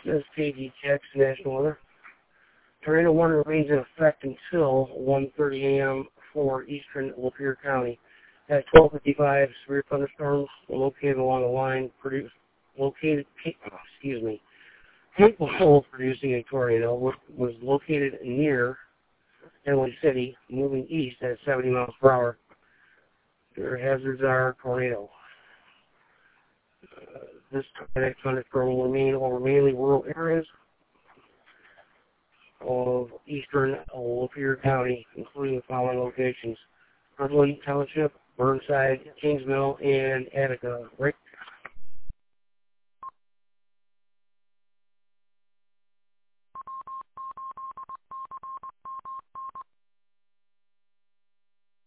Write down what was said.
Says KG Checks National Weather. Tornado 1 remains in effect until 1:30 a.m. for eastern Lapeer County. At 12:55, severe thunderstorms located along the line capable of producing a tornado was located near Italy City, moving east at 70 miles per hour. Their hazards are tornado. This tornadic thunderstorm will remain over mainly rural areas of eastern Lapeer County, including the following locations: Redwood Township, Burnside, Kings Mill, and Attica. Right